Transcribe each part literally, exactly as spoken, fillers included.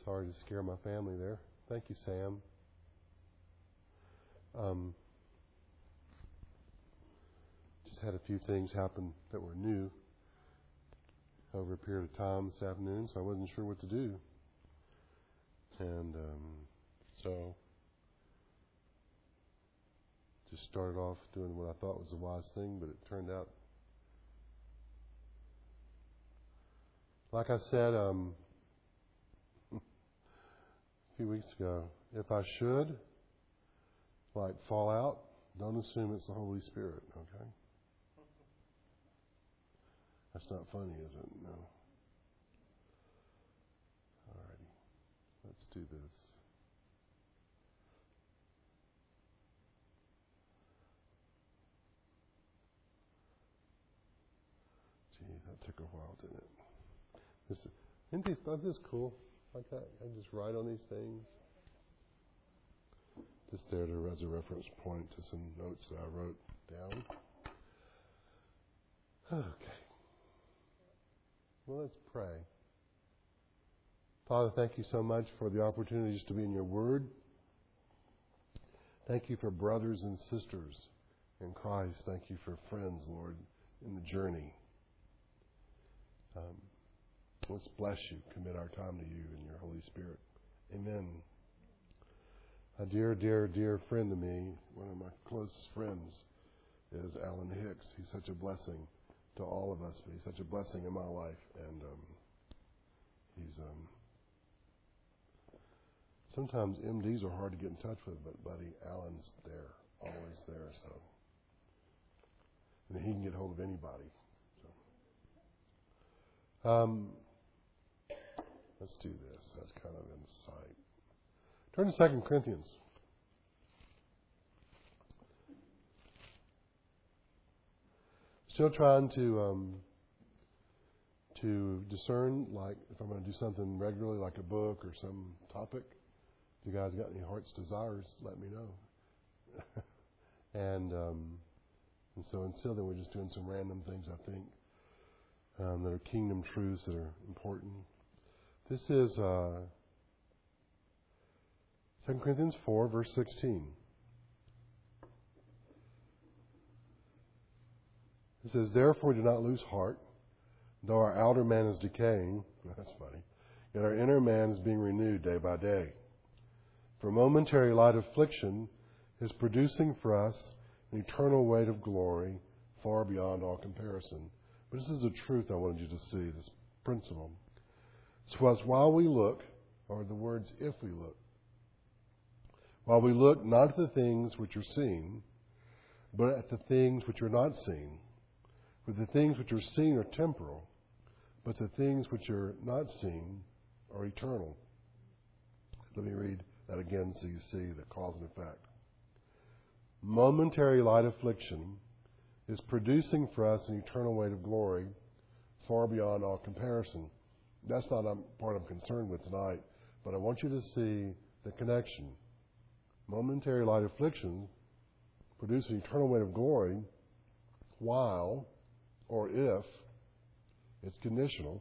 Sorry to scare my family there. Thank you, Sam. Um, just had a few things happen that were new over a period of time this afternoon, so I wasn't sure what to do. And um, so just started off doing what I thought was a wise thing, but it turned out, like I said um, a few weeks ago, if I should, like, fall out, don't assume it's the Holy Spirit, okay? That's not funny, is it? No. Alrighty. Let's do this. Gee, that took a while, didn't it? This, isn't this, isn't this cool? Like that? I can just write on these things. Just there to, as a reference point to some notes that I wrote down. Okay. Well, let's pray. Father, thank you so much for the opportunities to be in your word. Thank you for brothers and sisters in Christ. Thank you for friends, Lord, in the journey. Um, let's bless you, commit our time to you and your Holy Spirit. Amen. A dear, dear, dear friend to me, one of my closest friends, is Alan Hicks. He's such a blessing to all of us, but he's such a blessing in my life. And um, he's um, sometimes M Ds are hard to get in touch with, but buddy, Alan's there, always there. So, and he can get hold of anybody. So, um, let's do this. That's kind of in sight. Turn to Second Corinthians. Still trying to um, to discern, like, if I'm going to do something regularly, like a book or some topic. If you guys got any heart's desires, let me know. and um, and so until then, we're just doing some random things, I think, um, that are kingdom truths that are important. This is Uh, Second Corinthians four, verse sixteen. It says, "Therefore do not lose heart, though our outer man is decaying." That's funny. "Yet our inner man is being renewed day by day. For momentary light affliction is producing for us an eternal weight of glory far beyond all comparison." But this is a truth I wanted you to see, this principle. So as while we look, or the words "if we look," while we look not at the things which are seen, but at the things which are not seen. For the things which are seen are temporal, but the things which are not seen are eternal. Let me read that again so you see the cause and effect. Momentary light affliction is producing for us an eternal weight of glory far beyond all comparison. That's not a part I'm concerned with tonight, but I want you to see the connection. Momentary light affliction produces an eternal weight of glory while, or if, it's conditional,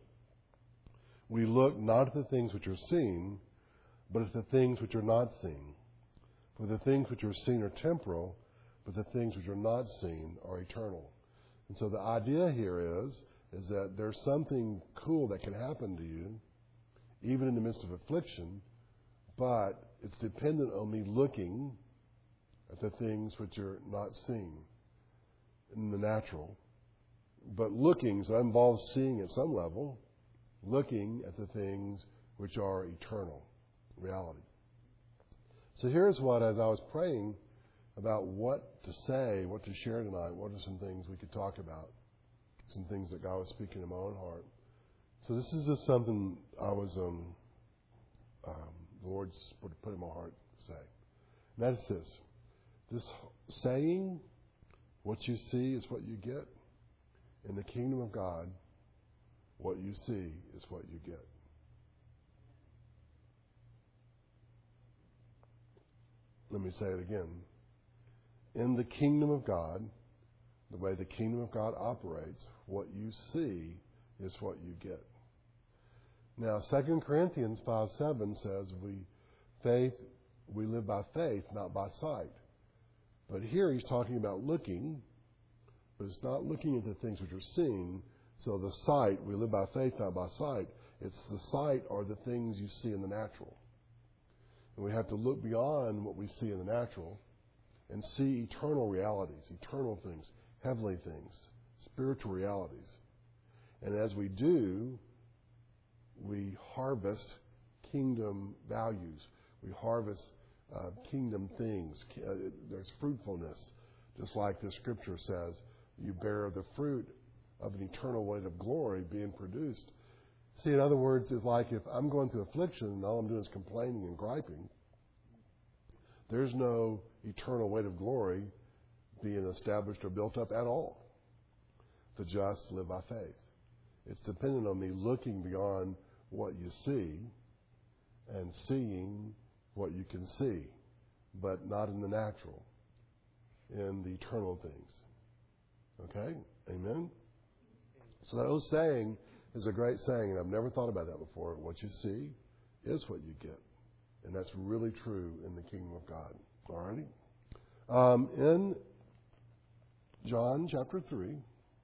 we look not at the things which are seen, but at the things which are not seen. For the things which are seen are temporal, but the things which are not seen are eternal. And so the idea here is, is that there's something cool that can happen to you, even in the midst of affliction, but it's dependent on me looking at the things which are not seen in the natural. But looking, so that involves seeing at some level, looking at the things which are eternal, reality. So here's what, as I was praying about what to say, what to share tonight, what are some things we could talk about, some things that God was speaking in my own heart. So this is just something I was, um, um, the Lord's put in my heart to say. And that is this. This saying, what you see is what you get. In the kingdom of God, what you see is what you get. Let me say it again. In the kingdom of God, the way the kingdom of God operates, what you see is what you get. Now, Second Corinthians five seven says we faith we live by faith, not by sight. But here he's talking about looking, but it's not looking at the things which are seen. So the sight, we live by faith, not by sight. It's the sight or the things you see in the natural. And we have to look beyond what we see in the natural and see eternal realities, eternal things, heavenly things, spiritual realities. And as we do, we harvest kingdom values. We harvest uh, kingdom things. Uh, there's fruitfulness. Just like the scripture says, you bear the fruit of an eternal weight of glory being produced. See, in other words, it's like if I'm going through affliction and all I'm doing is complaining and griping, there's no eternal weight of glory being established or built up at all. The just live by faith. It's dependent on me looking beyond what you see and seeing what you can see, but not in the natural, in the eternal things. Okay? Amen? So that old saying is a great saying, and I've never thought about that before. What you see is what you get. And that's really true in the kingdom of God. All righty? Um, in John chapter three,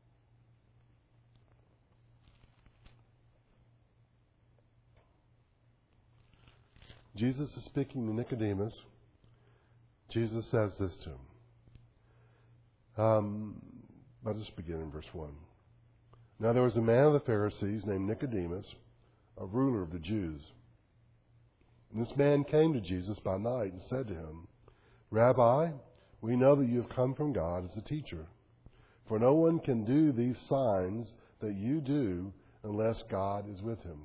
Jesus is speaking to Nicodemus. Jesus says this to him. Um, I'll just begin in verse one. Now there was a man of the Pharisees named Nicodemus, a ruler of the Jews. And this man came to Jesus by night and said to him, Rabbi, we know that you have come from God as a teacher. For no one can do these signs that you do unless God is with him.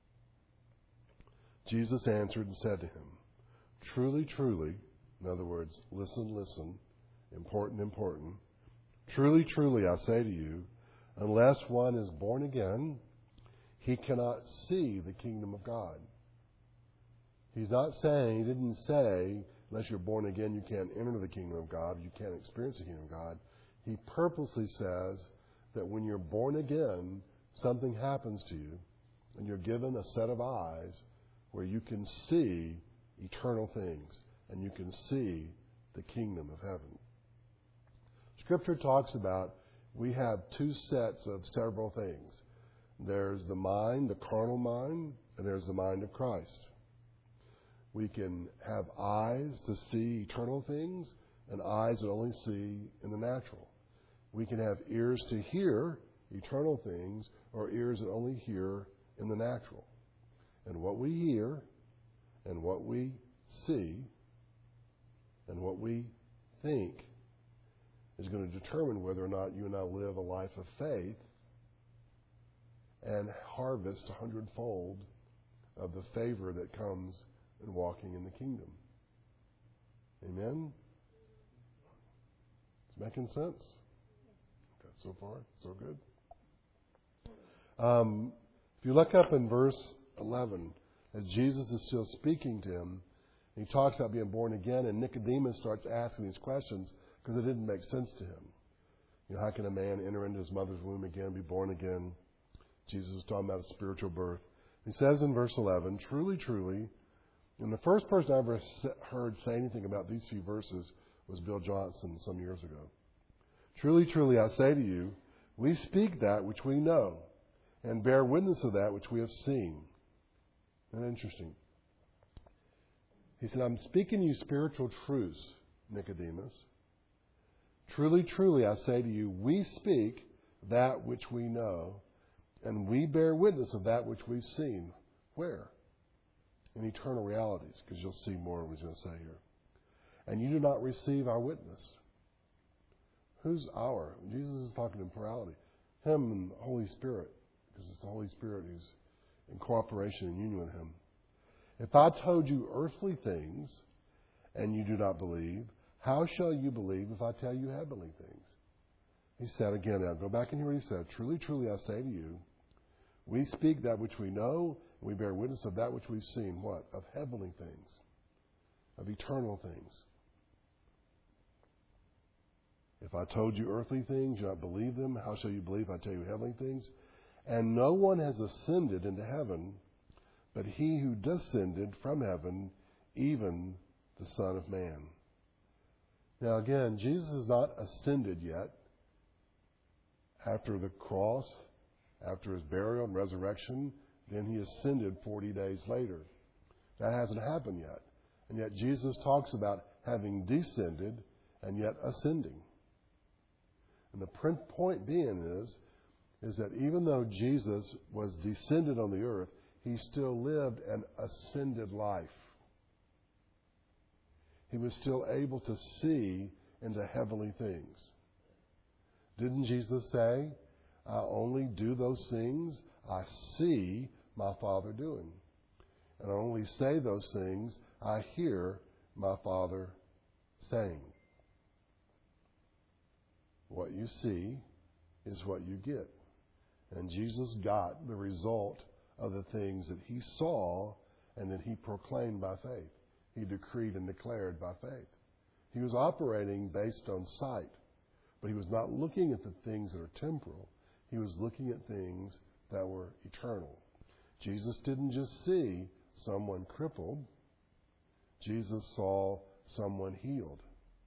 Jesus answered and said to him, Truly, truly, in other words, listen, listen, important, important. Truly, truly, I say to you, unless one is born again, he cannot see the kingdom of God. He's not saying, he didn't say, unless you're born again, you can't enter the kingdom of God, you can't experience the kingdom of God. He purposely says that when you're born again, something happens to you, and you're given a set of eyes where you can see eternal things, and you can see the kingdom of heaven. Scripture talks about we have two sets of several things. There's the mind, the carnal mind, and there's the mind of Christ. We can have eyes to see eternal things and eyes that only see in the natural. We can have ears to hear eternal things or ears that only hear in the natural. And what we hear and what we see and what we think is going to determine whether or not you and I live a life of faith and harvest a hundredfold of the favor that comes in walking in the kingdom. Amen? It's making sense? Okay, so far, so good. Um, if you look up in verse eleven, as Jesus is still speaking to him, he talks about being born again, and Nicodemus starts asking these questions because it didn't make sense to him. You know, how can a man enter into his mother's womb again, be born again? Jesus was talking about a spiritual birth. He says in verse eleven, Truly, truly, and the first person I ever heard say anything about these few verses was Bill Johnson some years ago. Truly, truly, I say to you, we speak that which we know, and bear witness of that which we have seen. Isn't that interesting? He said, I'm speaking to you spiritual truths, Nicodemus. Truly, truly, I say to you, we speak that which we know, and we bear witness of that which we've seen. Where? In eternal realities, because you'll see more of what he's going to say here. And you do not receive our witness. Who's our? Jesus is talking in plurality. Him and the Holy Spirit, because it's the Holy Spirit who's in cooperation and union with him. If I told you earthly things and you do not believe, how shall you believe if I tell you heavenly things? He said again, now go back and hear what he said. Truly, truly, I say to you, we speak that which we know, and we bear witness of that which we've seen. What? Of heavenly things, of eternal things. If I told you earthly things, you do not believe them, how shall you believe if I tell you heavenly things? And no one has ascended into heaven but he who descended from heaven, even the Son of Man. Now again, Jesus has not ascended yet. After the cross, after his burial and resurrection, then he ascended forty days later. That hasn't happened yet. And yet Jesus talks about having descended and yet ascending. And the point being is, is that even though Jesus was descended on the earth, he still lived an ascended life. He was still able to see into heavenly things. Didn't Jesus say, I only do those things I see my Father doing? And I only say those things I hear my Father saying. What you see is what you get. And Jesus got the result of the things that he saw and that he proclaimed by faith. He decreed and declared by faith. He was operating based on sight, but he was not looking at the things that are temporal. He was looking at things that were eternal. Jesus didn't just see someone crippled. Jesus saw someone healed.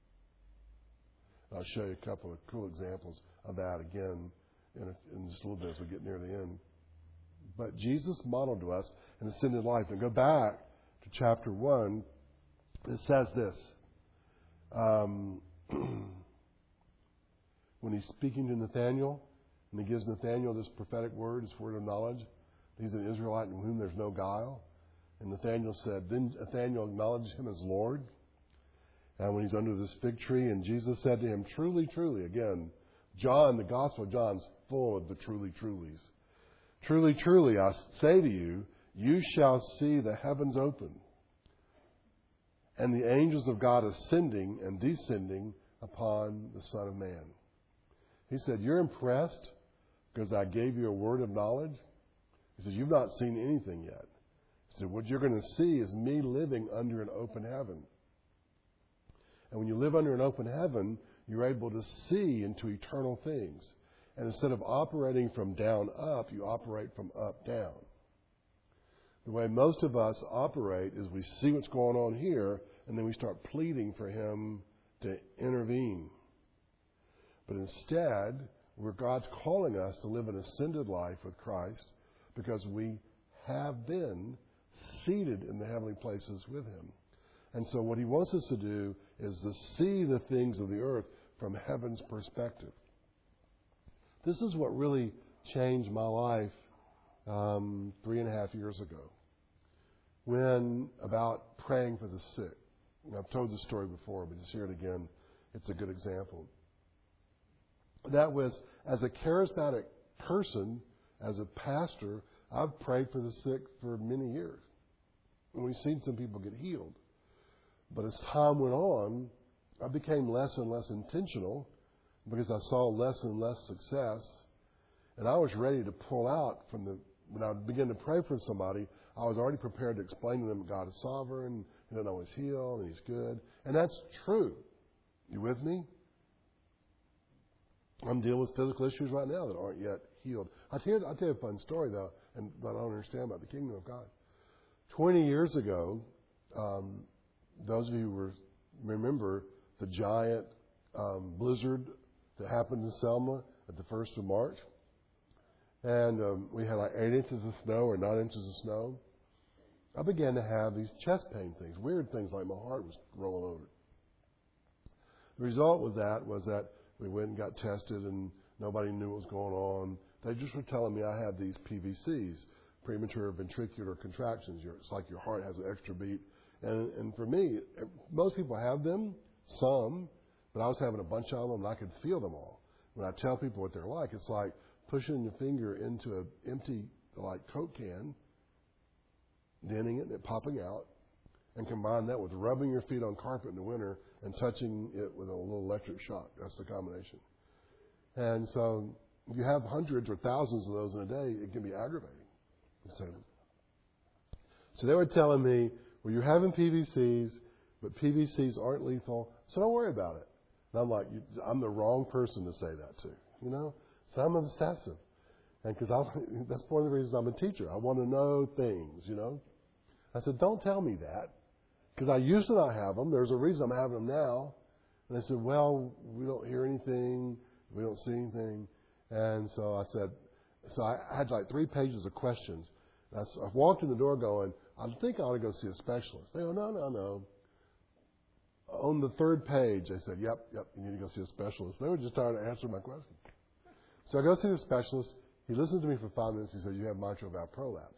I'll show you a couple of cool examples of that again in, a, in just a little bit as we get near the end. But Jesus modeled to us an ascended life. And go back to chapter one. It says this. Um, when he's speaking to Nathanael, and he gives Nathanael this prophetic word, his word of knowledge, he's an Israelite in whom there's no guile. And Nathanael said, then Nathanael acknowledged him as Lord. And when he's under this fig tree, and Jesus said to him, truly, truly, again, John, the Gospel of John's full of the truly, trulies. Truly, truly, I say to you, you shall see the heavens open, and the angels of God ascending and descending upon the Son of Man. He said, you're impressed because I gave you a word of knowledge? He said, you've not seen anything yet. He said, what you're going to see is me living under an open heaven. And when you live under an open heaven, you're able to see into eternal things. And instead of operating from down up, you operate from up down. The way most of us operate is we see what's going on here, and then we start pleading for him to intervene. But instead, where God's calling us to live an ascended life with Christ, because we have been seated in the heavenly places with him. And so what he wants us to do is to see the things of the earth from heaven's perspective. This is what really changed my life um, three and a half years ago. When, about praying for the sick. And I've told this story before, but just hear it again. It's a good example. That was, as a charismatic person, as a pastor, I've prayed for the sick for many years. And we've seen some people get healed. But as time went on, I became less and less intentional because I saw less and less success. And I was ready to pull out from the, when I began to pray for somebody, I was already prepared to explain to them God is sovereign, He doesn't always heal, and He's good. And that's true. You with me? I'm dealing with physical issues right now that aren't yet healed. I'll tell you, I'll tell you a fun story, though, and but I don't understand about the kingdom of God. Twenty years ago, um, those of you who were, remember the giant um, blizzard that happened in Selma at the first of March? And um, we had like eight inches of snow or nine inches of snow. I began to have these chest pain things, weird things like my heart was rolling over. The result of that was that we went and got tested and nobody knew what was going on. They just were telling me I had these P V Cs, premature ventricular contractions. It's like your heart has an extra beat. And, and for me, most people have them, some, but I was having a bunch of them and I could feel them all. When I tell people what they're like, it's like pushing your finger into an empty, like, Coke can, denting it and it popping out, and combine that with rubbing your feet on carpet in the winter and touching it with a little electric shock. That's the combination. And so if you have hundreds or thousands of those in a day, it can be aggravating. So, so they were telling me, well, you're having P V Cs, but P V Cs aren't lethal, so don't worry about it. And I'm like, I'm the wrong person to say that to, you know? So I'm obsessive. And because I, that's one of the reasons I'm a teacher. I want to know things, you know. I said, don't tell me that. Because I used to not have them. There's a reason I'm having them now. And they said, well, we don't hear anything. We don't see anything. And so I said, so I had like three pages of questions. And I, I walked in the door going, I think I ought to go see a specialist. They go, no, no, no. On the third page, they said, yep, yep, you need to go see a specialist. They were just trying to answer my question. So I go see the specialist. He listens to me for five minutes. He said, you have mitral valve prolapse.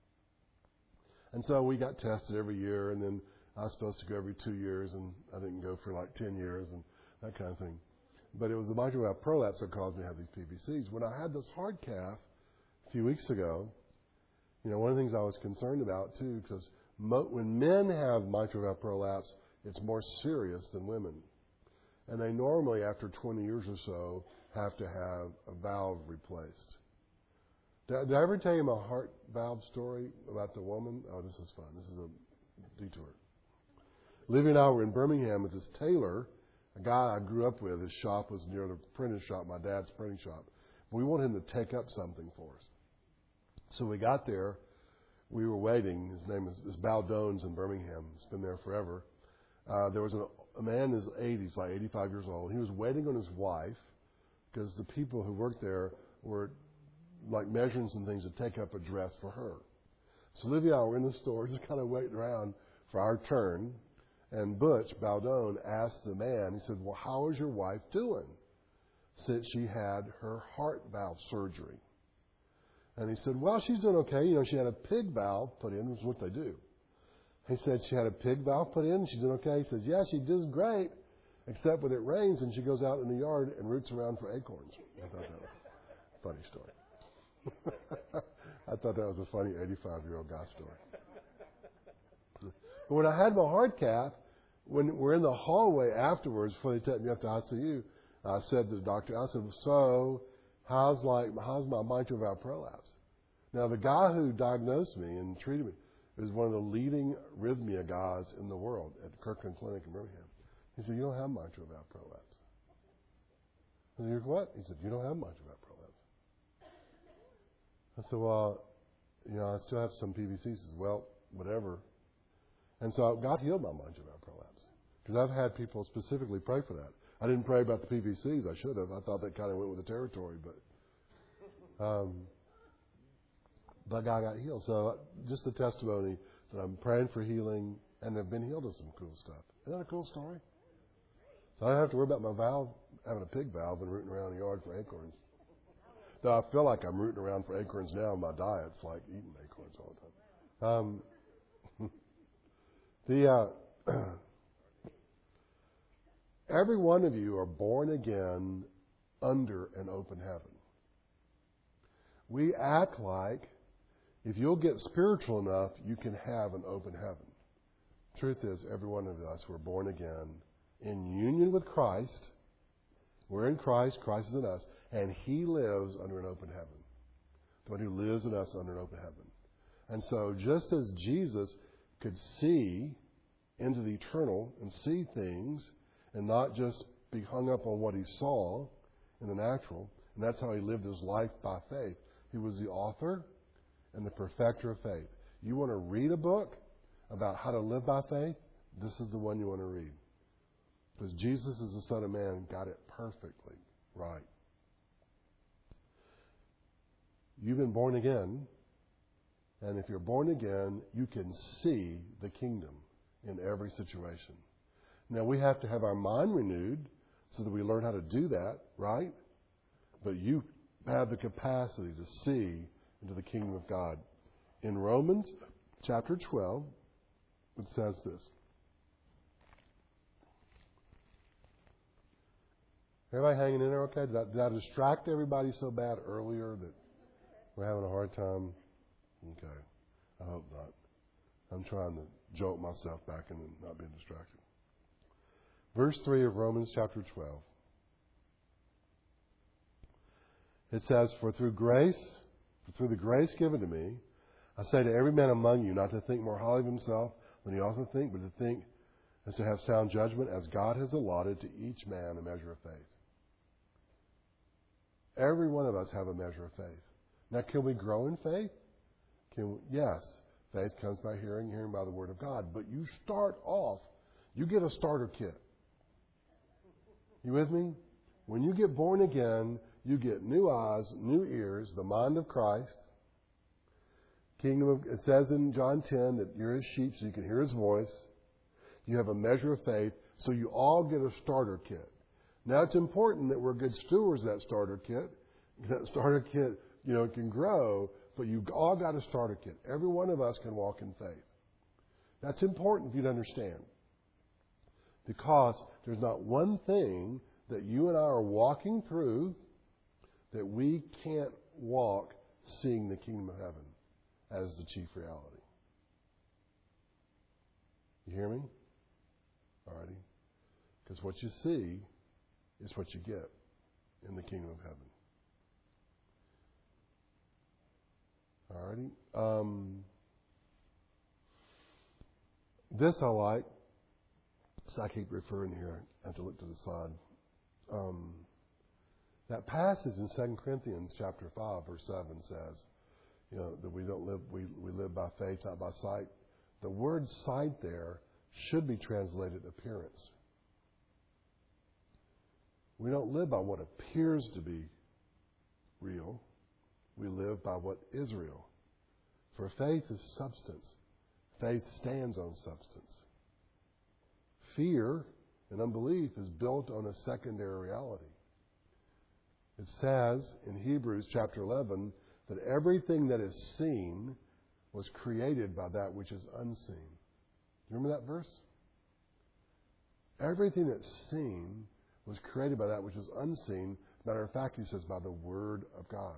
And so we got tested every year, and then I was supposed to go every two years, and I didn't go for like ten years and that kind of thing. But it was the mitral valve prolapse that caused me to have these P V Cs. When I had this heart cath a few weeks ago, you know, one of the things I was concerned about, too, because mo- when men have mitral valve prolapse, it's more serious than women. And they normally, after twenty years or so, have to have a valve replaced. Did, did I ever tell you my heart valve story about the woman? Oh, this is fun. This is a detour. Livy and I were in Birmingham with this tailor, a guy I grew up with. His shop was near the printing shop, my dad's printing shop. We wanted him to take up something for us. So we got there. We were waiting. His name is, is Baldones in Birmingham. He's been there forever. Uh, there was a, a man in his eighties, like eighty-five years old. He was waiting on his wife because the people who worked there were like measuring some things to take up a dress for her. So Livy and I were in the store just kind of waiting around for our turn. And Butch Baldone asked the man, he said, well, how is your wife doing since she had her heart valve surgery? And he said, well, she's doing okay. You know, she had a pig valve put in, which is what they do. He said she had a pig valve put in, and she's doing okay. He says, yeah, she does great, except when it rains and she goes out in the yard and roots around for acorns. I thought that was a funny story. I thought that was a funny eighty-five-year-old guy story. But when I had my heart cath, when we're in the hallway afterwards, before they take me up to I C U, I said to the doctor, I said, so how's like how's my mitral valve prolapse? Now, the guy who diagnosed me and treated me is one of the leading arrhythmia guys in the world at Kirkland Clinic in Birmingham. He said, you don't have mitral valve prolapse. I said, what? He said, you don't have mitral valve prolapse. I said, well, you know, I still have some P V Cs. He says, well, whatever. And so God healed my mitral valve prolapse. Because I've had people specifically pray for that. I didn't pray about the P V Cs. I should have. I thought that kind of went with the territory. But um, that guy got healed. So just a testimony that I'm praying for healing and have been healed of some cool stuff. Isn't that a cool story? So I don't have to worry about my valve, having a pig valve and rooting around the yard for acorns. Though I feel like I'm rooting around for acorns now in my diet. It's like eating acorns all the time. Um, The uh, every one of you are born again under an open heaven. We act like if you'll get spiritual enough, you can have an open heaven. Truth is, every one of us were born again in union with Christ. We're in Christ, Christ is in us, and He lives under an open heaven. The one who lives in us under an open heaven. And so just as Jesus could see into the eternal and see things and not just be hung up on what he saw in the natural, and that's how he lived his life by faith. He was the author and the perfecter of faith. You want to read a book about how to live by faith? This is the one you want to read. Because Jesus is the Son of Man and got it perfectly right. You've been born again. And if you're born again, you can see the kingdom in every situation. Now, we have to have our mind renewed so that we learn how to do that, right? But you have the capacity to see into the kingdom of God. In Romans chapter twelve, it says this. Everybody hanging in there okay? Did I, did I distract everybody so bad earlier that we're having a hard time? Okay. I hope not. I'm trying to jolt myself back into not being distracted. Verse three of Romans chapter twelve. It says, For through grace, for through the grace given to me, I say to every man among you not to think more highly of himself than he ought to think, but to think as to have sound judgment, as God has allotted to each man a measure of faith. Every one of us have a measure of faith. Now, can we grow in faith? Can we? Yes. Faith comes by hearing, hearing by the Word of God. But you start off, you get a starter kit. You with me? When you get born again, you get new eyes, new ears, the mind of Christ. Kingdom of, it says in John ten that you're His sheep, so you can hear His voice. You have a measure of faith, so you all get a starter kit. Now, it's important that we're good stewards of that starter kit. That starter kit, you know, can grow, but you've all got a starter kit. Every one of us can walk in faith. That's important for you to understand. Because there's not one thing that you and I are walking through that we can't walk seeing the kingdom of heaven as the chief reality. You hear me? Alrighty? Because what you see is what you get in the kingdom of heaven. Alrighty? Um, this I like. So I keep referring here. I have to look to the side. Um, that passage in Second Corinthians chapter five, verse seven says, you know, that we don't live, we, we live by faith, not by sight. The word sight there should be translated appearance. We don't live by what appears to be real. We live by what is real. For faith is substance. Faith stands on substance. Fear and unbelief is built on a secondary reality. It says in Hebrews chapter eleven that everything that is seen was created by that which is unseen. Do you remember that verse? Everything that's seen was created by that which is unseen. Matter of fact, he says, by the Word of God.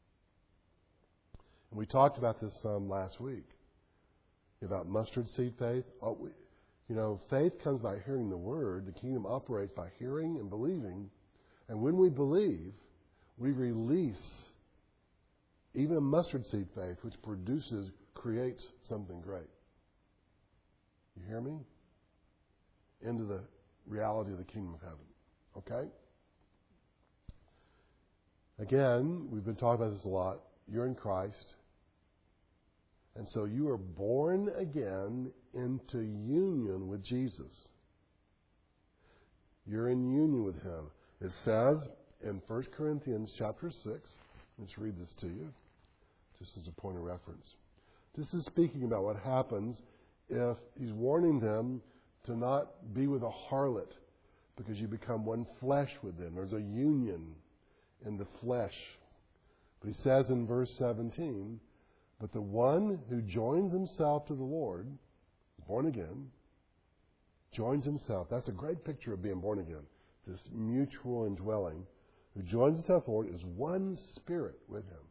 And we talked about this some last week, about mustard seed faith. Oh, we, you know, faith comes by hearing the Word. The kingdom operates by hearing and believing. And when we believe, we release even a mustard seed faith, which produces, creates something great. You hear me? Into the reality of the kingdom of heaven. Okay? Again, we've been talking about this a lot. You're in Christ. And so you are born again into union with Jesus. You're in union with Him. It says in First Corinthians chapter six, let's read this to you, just as a point of reference. This is speaking about what happens if he's warning them to not be with a harlot, because you become one flesh with them. There's a union in the flesh. But he says in verse seventeen, but the one who joins himself to the Lord, born again, joins himself. That's a great picture of being born again. This mutual indwelling. Who joins himself to the Lord is one spirit with Him.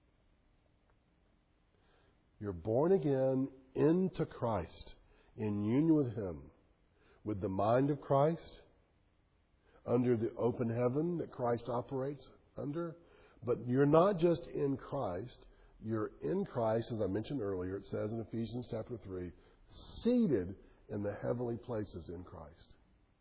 You're born again into Christ, in union with Him, with the mind of Christ, under the open heaven that Christ operates under. But you're not just in Christ, you're in Christ, as I mentioned earlier, it says in Ephesians chapter three, seated in the heavenly places in Christ.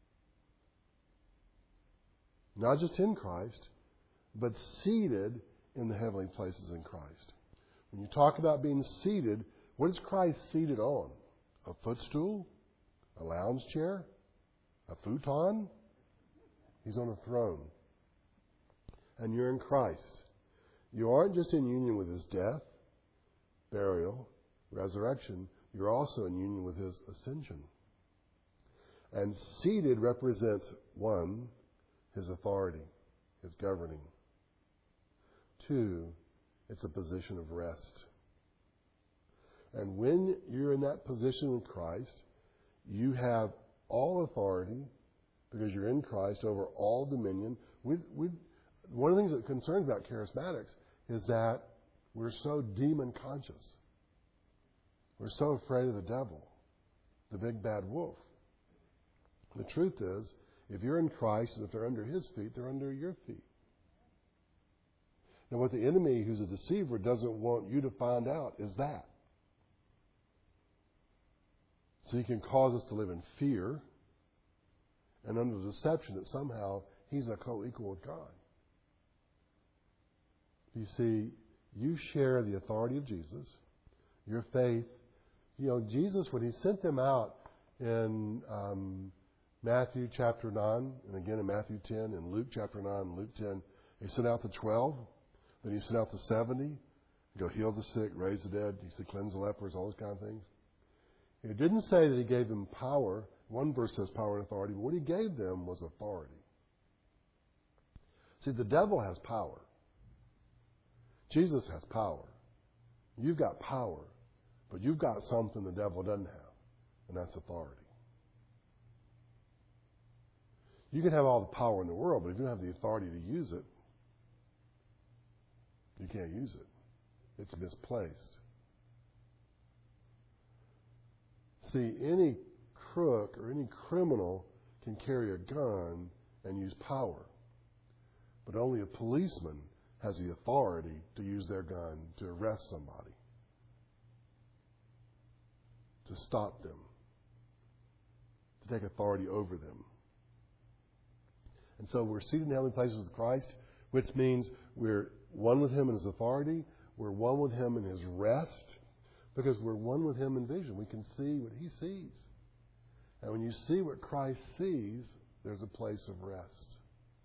Not just in Christ, but seated in the heavenly places in Christ. When you talk about being seated, what is Christ seated on? A footstool? A lounge chair? A futon? He's on a throne. And you're in Christ. You aren't just in union with His death, burial, resurrection. You're also in union with His ascension. And seated represents, one, His authority, His governing. Two, it's a position of rest. And when you're in that position in Christ, you have all authority, because you're in Christ, over all dominion. We, we, one of the things that concerns about charismatics is that we're so demon conscious. We're so afraid of the devil, the big bad wolf. The truth is, if you're in Christ and if they're under His feet, they're under your feet. Now, what the enemy, who's a deceiver, doesn't want you to find out is that. So he can cause us to live in fear and under the deception that somehow he's a co-equal with God. You see, you share the authority of Jesus, your faith. You know, Jesus, when he sent them out in um, Matthew chapter nine, and again in Matthew ten, and Luke chapter nine, and Luke ten, he sent out the twelve, then he sent out the seventy, go heal the sick, raise the dead, he said cleanse the lepers, all those kind of things. It didn't say that he gave them power. One verse says power and authority, but what he gave them was authority. See, the devil has power. Jesus has power. You've got power, but you've got something the devil doesn't have, and that's authority. You can have all the power in the world, but if you don't have the authority to use it, you can't use it. It's misplaced. See, any crook or any criminal can carry a gun and use power, but only a policeman has the authority to use their gun to arrest somebody, to stop them, to take authority over them. And so we're seated in heavenly places with Christ, which means we're one with Him in His authority, we're one with Him in His rest, because we're one with Him in vision. We can see what He sees. And when you see what Christ sees, there's a place of rest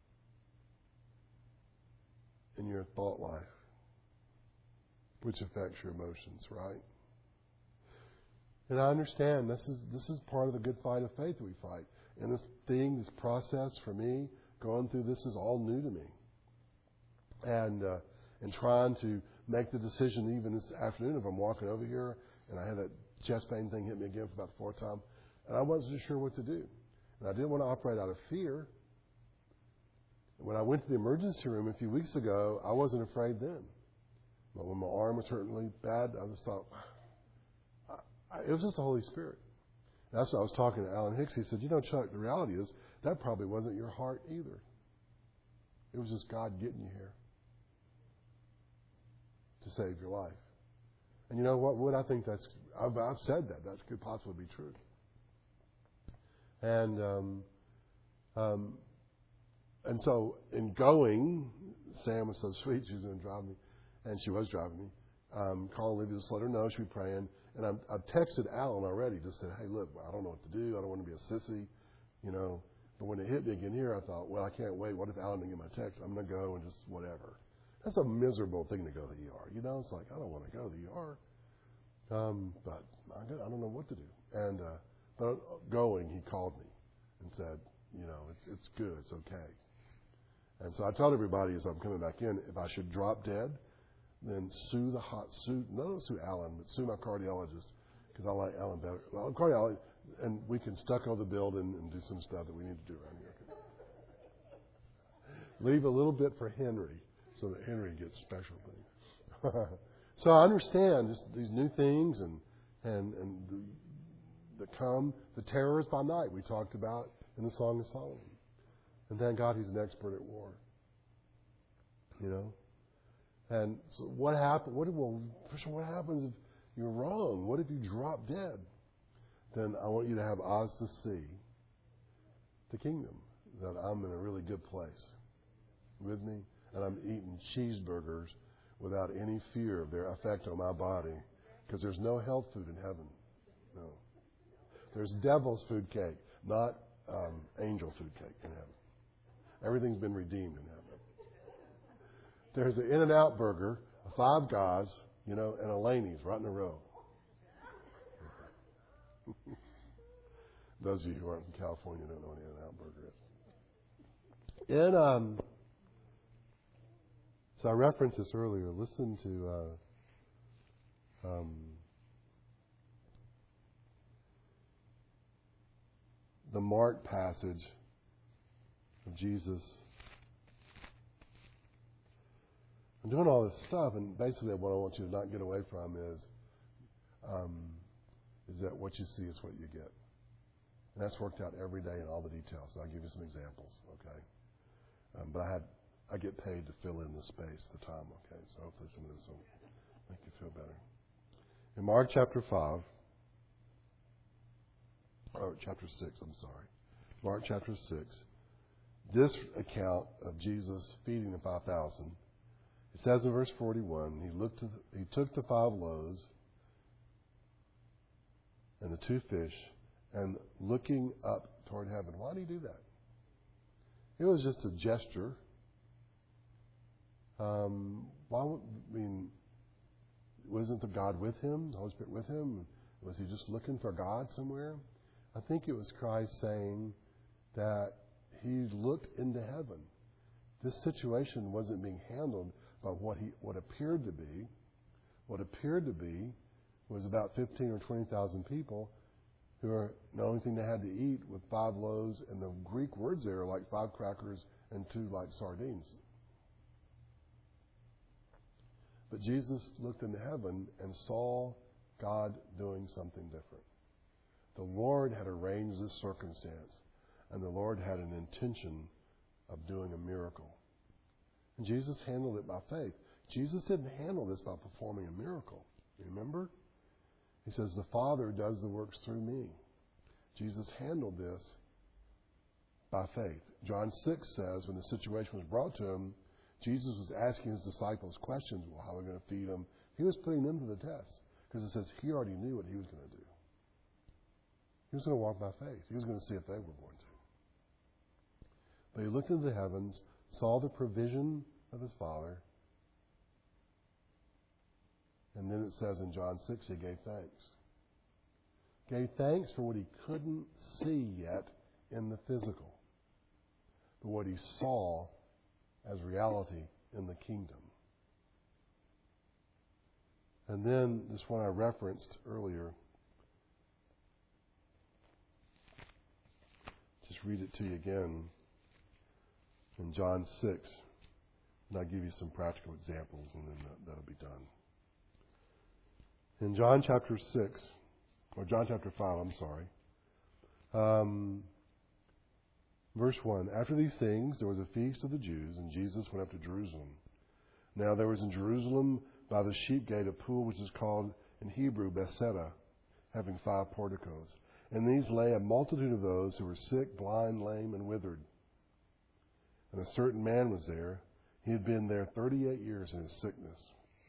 in your thought life, which affects your emotions, right? And I understand this is this is part of the good fight of faith that we fight. And this thing, this process for me, going through this is all new to me. And uh, and trying to make the decision even this afternoon, if I'm walking over here and I had that chest pain thing hit me again for about the fourth time, and I wasn't sure what to do. And I didn't want to operate out of fear. When I went to the emergency room a few weeks ago, I wasn't afraid then. But when my arm was hurting really bad, I just thought, I, I, it was just the Holy Spirit. And that's what I was talking to Alan Hicks. He said, you know, Chuck, the reality is that probably wasn't your heart either. It was just God getting you here to save your life. And you know what, Wood? I think that's, I've, I've said that. That could possibly be true. And, um, um, and so in going, Sam was so sweet. She was going to drive me, and she was driving me. Um, calling Olivia, just let her know she'd be praying. And I'm, I've texted Alan already, just said, hey, look, I don't know what to do. I don't want to be a sissy, you know. But when it hit me again here, I thought, well, I can't wait. What if Alan didn't get my text? I'm going to go and just whatever. That's a miserable thing to go to the E R. You know, it's like, I don't want to go to the E R. Um, but I don't know what to do. And uh, but going, he called me and said, you know, it's it's good. It's okay. And so I told everybody as I'm coming back in, if I should drop dead, then sue the hot sue, not sue Alan, but sue my cardiologist, because I like Alan better. Well, cardiologist, and we can stucco the building and do some stuff that we need to do around here. Leave a little bit for Henry, so that Henry gets special things. So I understand just these new things and and and the, the come, the terrors by night we talked about in the Song of Solomon. And thank God he's an expert at war. You know? And so what happened? What, well, what happens if you're wrong? What if you drop dead? Then I want you to have eyes to see the kingdom, that I'm in a really good place. With me? And I'm eating cheeseburgers without any fear of their effect on my body, because there's no health food in heaven. No. There's devil's food cake, not um, angel food cake in heaven. Everything's been redeemed in heaven. There's an In-N-Out burger, a Five Guys, you know, and a Laney's right in a row. Those of you who aren't from California don't know what an In-N-Out burger is. And um, so I referenced this earlier. Listen to uh, um, the Mark passage of Jesus. I'm doing all this stuff, and basically what I want you to not get away from is um, is that what you see is what you get. And that's worked out every day in all the details. So I'll give you some examples, okay? Um, but I had I get paid to fill in the space, the time, okay? So hopefully some of this will make you feel better. In Mark chapter five, or chapter six, I'm sorry. Mark chapter six, this account of Jesus feeding the five thousand It says in verse forty-one, he looked. To the, he took the five loaves and the two fish, and looking up toward heaven. Why did he do that? It was just a gesture. Um, why would, I mean, wasn't the God with him, the Holy Spirit with him? Was he just looking for God somewhere? I think it was Christ saying that he looked into heaven. This situation wasn't being handled by what he what appeared to be. What appeared to be was about fifteen or twenty thousand people who are the only thing they had to eat with five loaves, and the Greek words there are like five crackers and two like sardines. But Jesus looked into heaven and saw God doing something different. The Lord had arranged this circumstance, and the Lord had an intention of doing a miracle. And Jesus handled it by faith. Jesus didn't handle this by performing a miracle. Remember? He says, the Father does the works through me. Jesus handled this by faith. John six says, when the situation was brought to him, Jesus was asking his disciples questions. Well, how are we going to feed them? He was putting them to the test. Because it says he already knew what he was going to do. He was going to walk by faith. He was going to see if they were going to. But he looked into the heavens, saw the provision of his Father, and then it says in John six, he gave thanks. Gave thanks for what he couldn't see yet in the physical, but what he saw as reality in the kingdom. And then this one I referenced earlier. Just read it to you again in John six. And I'll give you some practical examples, and then that, that'll be done. In John chapter six, or John chapter five, I'm sorry. Um, verse one, after these things, there was a feast of the Jews, and Jesus went up to Jerusalem. Now there was in Jerusalem by the sheep gate a pool which is called in Hebrew Bethesda, having five porticos. And these lay a multitude of those who were sick, blind, lame, and withered. And a certain man was there. He had been there thirty-eight years in his sickness.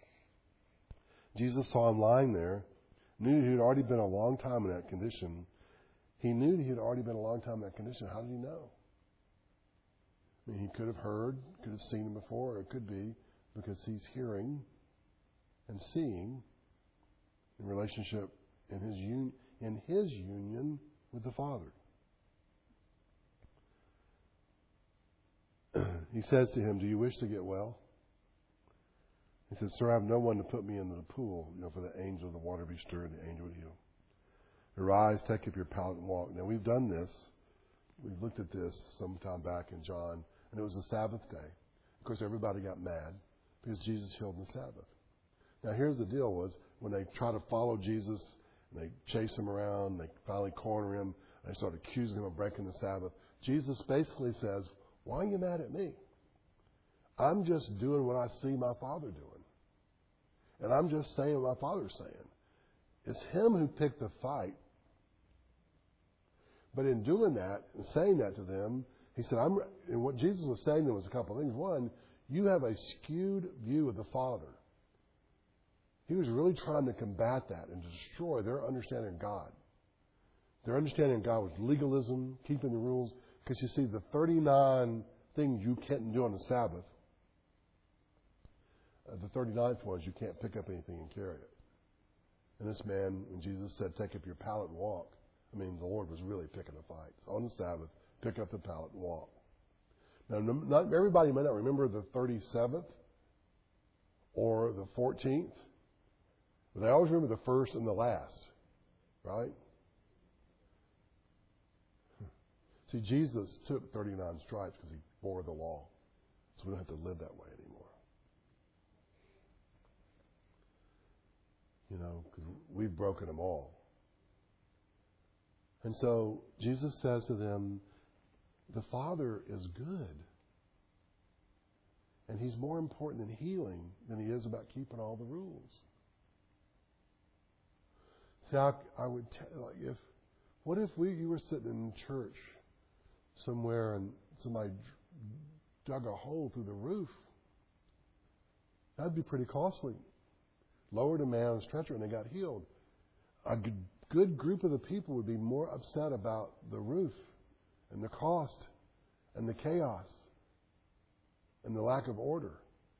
Jesus saw him lying there, knew he had already been a long time in that condition. He knew he had already been a long time in that condition. How did he know? I mean, he could have heard, could have seen him before, or it could be because he's hearing and seeing in relationship in his un- in his union with the Father. He says to him, do you wish to get well? He said, sir, I have no one to put me into the pool, you know, for the angel of the water be stirred, and the angel would heal. Arise, take up your pallet and walk. Now, we've done this. We've looked at this some time back in John, and it was the Sabbath day. Of course, everybody got mad because Jesus healed on the Sabbath. Now, here's the deal was, when they try to follow Jesus, and they chase him around, they finally corner him, and they start accusing him of breaking the Sabbath, Jesus basically says, why are you mad at me? I'm just doing what I see my Father doing. And I'm just saying what my Father's saying. It's him who picked the fight. But in doing that, and saying that to them, he said, I'm, and what Jesus was saying to them was a couple of things. One, you have a skewed view of the Father. He was really trying to combat that and destroy their understanding of God. Their understanding of God was legalism, keeping the rules. Because you see, the thirty-nine things you can't do on the Sabbath, uh, the thirty-ninth was you can't pick up anything and carry it. And this man, when Jesus said, take up your pallet and walk, I mean, the Lord was really picking a fight. So on the Sabbath, pick up the pallet and walk. Now, not everybody may not remember the thirty-seventh or the fourteenth, but they always remember the first and the last, right? See, Jesus took thirty-nine stripes because he bore the law. So we don't have to live that way anymore. You know, because we've broken them all. And so Jesus says to them, the Father is good. And he's more important in healing than he is about keeping all the rules. See, I, I would tell, like, if, what if we, you were sitting in church somewhere and somebody dug a hole through the roof That'd be pretty costly. Lowered a man on a stretcher and they got healed. A good, good group of the people would be more upset about the roof and the cost and the chaos and the lack of order.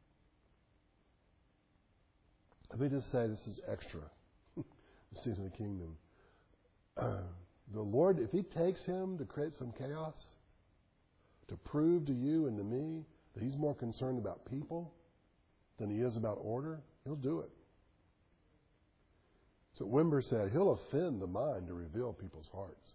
Let me just say this is extra. The season of the kingdom. Uh, the Lord, if He takes him to create some chaos, to prove to you and to me that He's more concerned about people than He is about order, He'll do it. So Wimber said, He'll offend the mind to reveal people's hearts.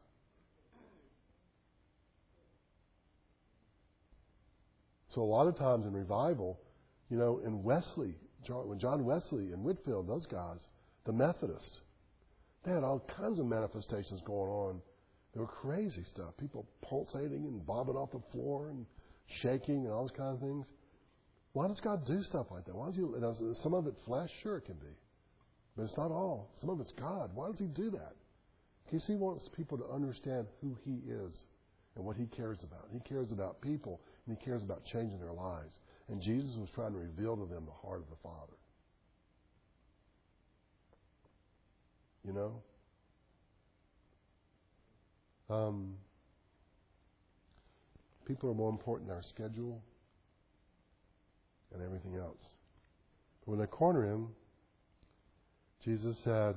So a lot of times in revival, you know, in Wesley, John, when John Wesley and Whitefield, those guys, the Methodists, they had all kinds of manifestations going on. They were crazy stuff. People pulsating and bobbing off the floor and shaking and all those kind of things. Why does God do stuff like that? Why does He? You know, some of it flesh, sure it can be, but it's not all. Some of it's God. Why does He do that? Because He wants people to understand who He is and what He cares about. He cares about people and He cares about changing their lives. And Jesus was trying to reveal to them the heart of the Father. You know? Um, people are more important than our schedule and everything else. But when they corner Him, Jesus said,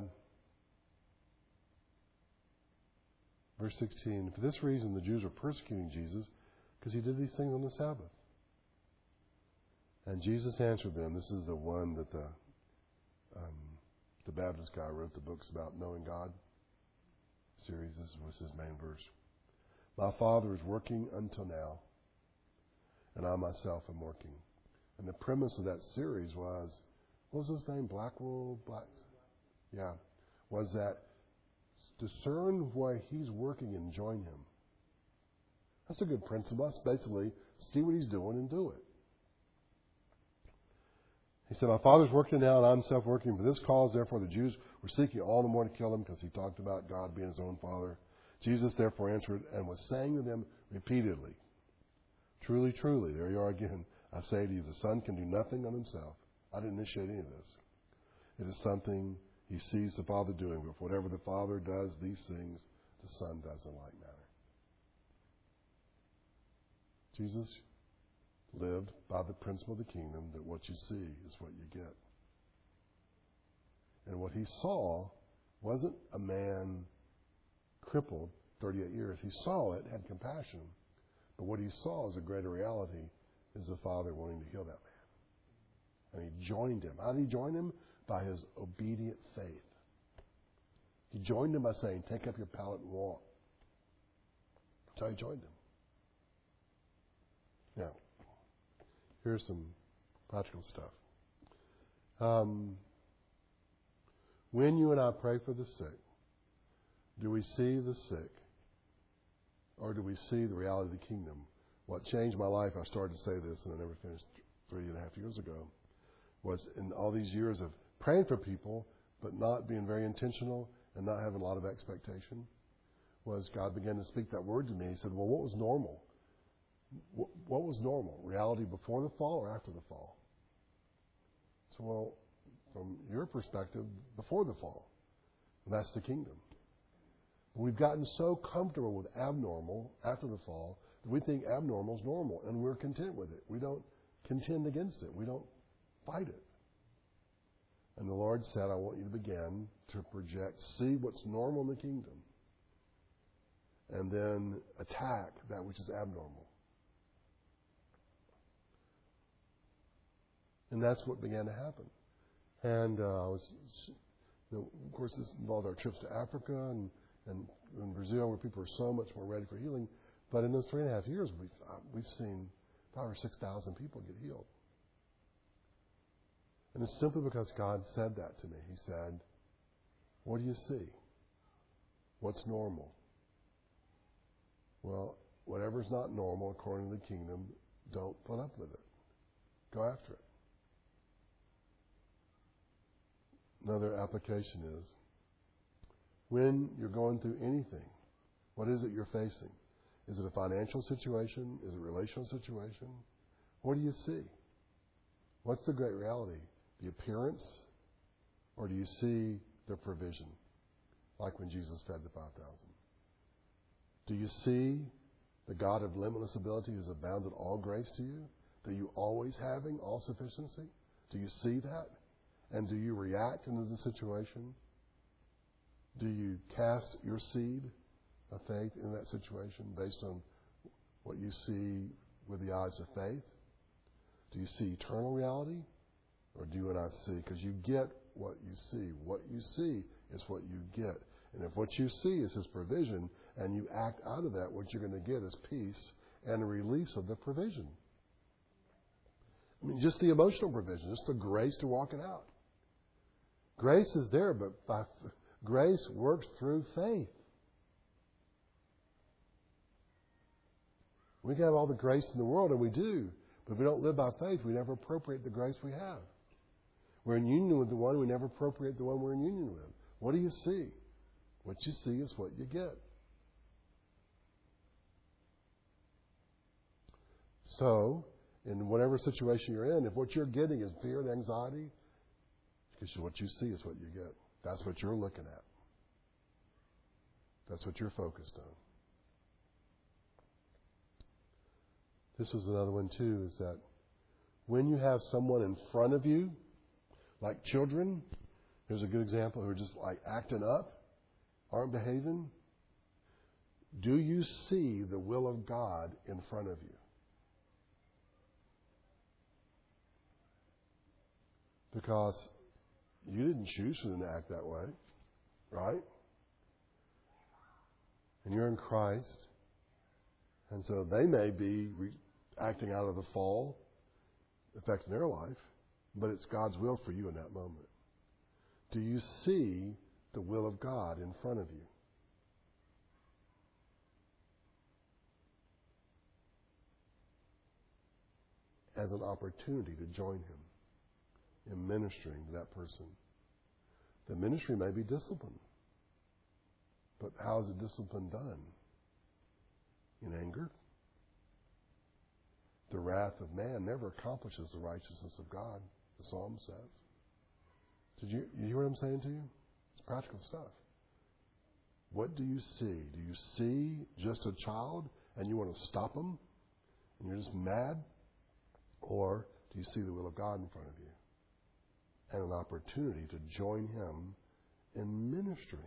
verse sixteen, for this reason the Jews were persecuting Jesus, because He did these things on the Sabbath. And Jesus answered them. This is the one that the um, the Baptist guy wrote the books about knowing God series. This was his main verse. My Father is working until now, and I myself am working. And the premise of that series was, what was his name? Blackwell? Black? Yeah. Was that discern why He's working and join Him. That's a good principle. That's basically see what He's doing and do it. He said, my Father's working now, and I'm myself working. For this cause, therefore, the Jews were seeking all the more to kill Him, because He talked about God being His own Father. Jesus therefore answered and was saying to them repeatedly, truly, truly, there you are again, I say to you, the Son can do nothing on Himself. I didn't initiate any of this. It is something He sees the Father doing. But whatever the Father does, these things the Son does in like manner. Jesus lived by the principle of the kingdom that what you see is what you get. And what He saw wasn't a man crippled thirty-eight years. He saw it, had compassion. But what He saw as a greater reality is the Father wanting to heal that man. And He joined Him. How did He join Him? By His obedient faith. He joined Him by saying, take up your pallet and walk. That's how He joined Him. Now, here's some practical stuff. Um, when you and I pray for the sick, do we see the sick? Or do we see the reality of the kingdom? What changed my life, I started to say this and I never finished three and a half years ago, was in all these years of praying for people but not being very intentional and not having a lot of expectation, was God began to speak that word to me. He said, well, what was normal? What was normal? Reality before the fall or after the fall? So, well, from your perspective, before the fall. And that's the kingdom. But we've gotten so comfortable with abnormal after the fall that we think abnormal is normal, and we're content with it. We don't contend against it. We don't fight it. And the Lord said, I want you to begin to project, see what's normal in the kingdom, and then attack that which is abnormal. And that's what began to happen. And uh, I was, you know, of course, this involved our trips to Africa and, and in Brazil, where people are so much more ready for healing. But in those three and a half years, we've uh, we've seen five or six thousand people get healed. And it's simply because God said that to me. He said, "What do you see? What's normal?" Well, whatever's not normal according to the kingdom, don't put up with it. Go after it. Another application is, when you're going through anything, what is it you're facing? Is it a financial situation? Is it a relational situation? What do you see? What's the great reality? The appearance? Or do you see the provision? Like when Jesus fed the five thousand. Do you see the God of limitless ability who's abounded all grace to you? That you always having all sufficiency? Do you see that? And do you react into the situation? Do you cast your seed of faith in that situation based on what you see with the eyes of faith? Do you see eternal reality? Or do you not see? Because you get what you see. What you see is what you get. And if what you see is His provision and you act out of that, what you're going to get is peace and a release of the provision. I mean, just the emotional provision, just the grace to walk it out. Grace is there, but by, grace works through faith. We can have all the grace in the world, and we do. But if we don't live by faith, we never appropriate the grace we have. We're in union with the one, we never appropriate the one we're in union with. What do you see? What you see is what you get. So, in whatever situation you're in, if what you're getting is fear and anxiety, because what you see is what you get. That's what you're looking at. That's what you're focused on. This was another one too, is that when you have someone in front of you, like children, here's a good example, who are just like acting up, aren't behaving, do you see the will of God in front of you? Because you didn't choose for them to act that way, right? And you're in Christ, and so they may be re- acting out of the fall, affecting their life, but it's God's will for you in that moment. Do you see the will of God in front of you? As an opportunity to join Him in ministering to that person. The ministry may be discipline, but how is the discipline done? In anger? The wrath of man never accomplishes the righteousness of God, the Psalm says. Did you, you hear what I'm saying to you? It's practical stuff. What do you see? Do you see just a child and you want to stop them and you're just mad? Or do you see the will of God in front of you and an opportunity to join Him in ministering?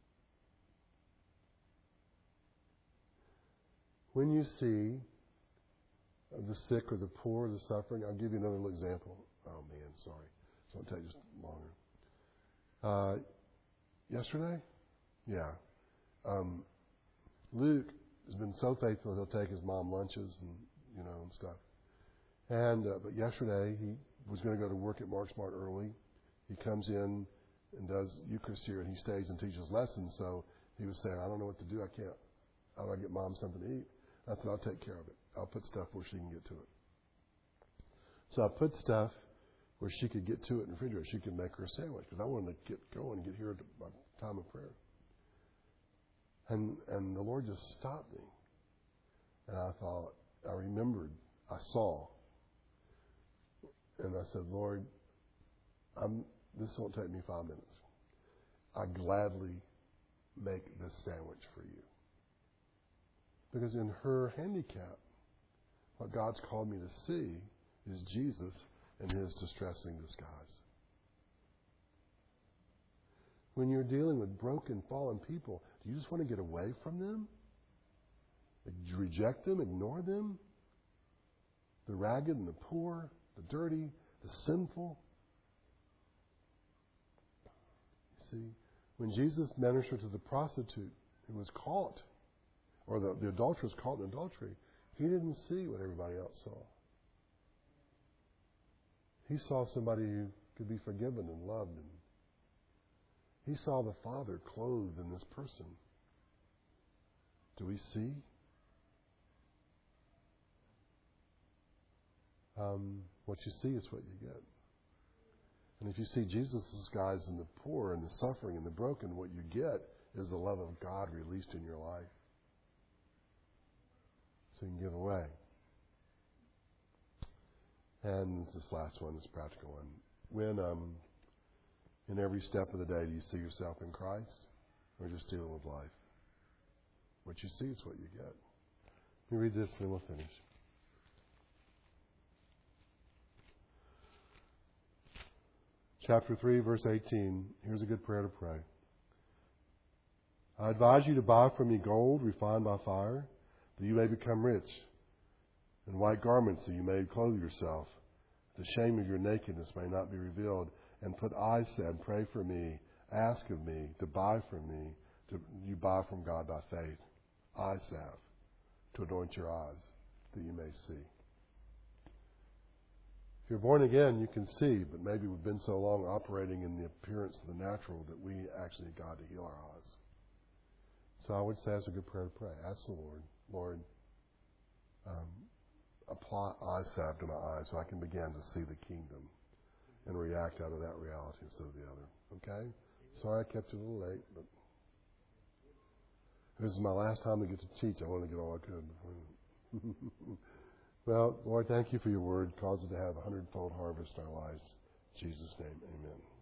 When you see the sick or the poor, the suffering, I'll give you another little example. Oh man, sorry. So it'll take just longer. Uh, yesterday? Yeah. Um, Luke has been so faithful, he'll take his mom lunches and, you know, and stuff. And, uh, but yesterday he was going to go to work at Mark Smart early. He comes in and does Eucharist here, and he stays and teaches lessons. So he was saying, I don't know what to do. I can't. How do I get mom something to eat? I said, I'll take care of it. I'll put stuff where she can get to it. So I put stuff where she could get to it in the refrigerator. She could make her a sandwich because I wanted to get going and get here at my time of prayer. And and the Lord just stopped me. And I thought, I remembered, I saw. And I said, Lord, I'm, this won't take me five minutes. I gladly make this sandwich for you. Because in her handicap, what God's called me to see is Jesus in His distressing disguise. When you're dealing with broken, fallen people, do you just want to get away from them? Reject them, ignore them? The ragged and the poor, the dirty, the sinful? You see, when Jesus ministered to the prostitute who was caught, or the, the adulteress caught in adultery, He didn't see what everybody else saw. He saw somebody who could be forgiven and loved. And He saw the Father clothed in this person. Do we see? Um, what you see is what you get. And if you see Jesus' guys in the poor and the suffering and the broken, what you get is the love of God released in your life. So you can give away. And this last one is a practical one. When um, in every step of the day do you see yourself in Christ or just dealing with life? What you see is what you get. Let me read this and then we'll finish. Chapter three, verse eighteen. Here's a good prayer to pray. I advise you to buy from me gold refined by fire, that you may become rich, and white garments that you may clothe yourself. The shame of your nakedness may not be revealed. And put eye salve, pray for me, ask of me, to buy from me, to you buy from God by faith. Eye salve, to anoint your eyes, that you may see. If you're born again, you can see, but maybe we've been so long operating in the appearance of the natural that we actually need God to heal our eyes. So I would say that's a good prayer to pray. Ask the Lord, Lord, um, apply eye salve to my eyes so I can begin to see the kingdom and react out of that reality instead of the other. Okay? Sorry I kept you a little late, but this is my last time to get to teach. I want to get all I could. Well, Lord, thank you for your word. Cause it to have a hundredfold harvest in our lives. In Jesus' name, amen.